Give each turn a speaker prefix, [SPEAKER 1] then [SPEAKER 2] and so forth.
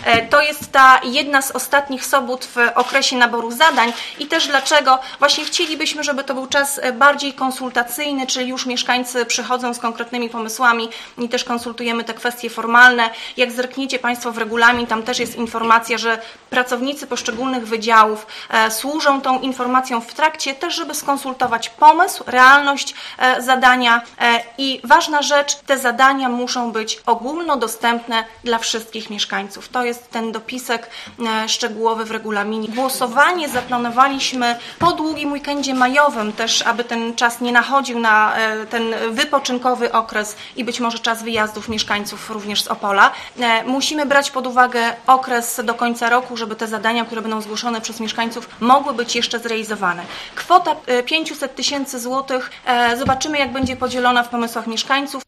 [SPEAKER 1] To jest ta jedna z ostatnich sobót w okresie naboru zadań i też dlaczego właśnie chcielibyśmy, żeby to był czas bardziej konsultacyjny, czyli już mieszkańcy przychodzą z konkretnymi pomysłami i też konsultujemy te kwestie formalne. Jak zerkniecie Państwo w regulamin, tam też jest informacja, że pracownicy poszczególnych wydziałów służą tą informacją w trakcie też, żeby skonsultować pomysł, realność zadania i ważna rzecz, te zadania muszą być ogólnodostępne dla wszystkich mieszkańców. To jest ten dopisek szczegółowy w regulaminie. Głosowanie zaplanowaliśmy po długim weekendzie majowym też, aby ten czas nie nachodził na ten wypoczynkowy okres i być może czas wyjazdów mieszkańców również z Opola. Musimy brać pod uwagę okres do końca roku, żeby te zadania, które będą zgłoszone przez mieszkańców, mogły być jeszcze zrealizowane. Kwota 500 000 złotych, zobaczymy jak będzie podzielona w pomysłach mieszkańców.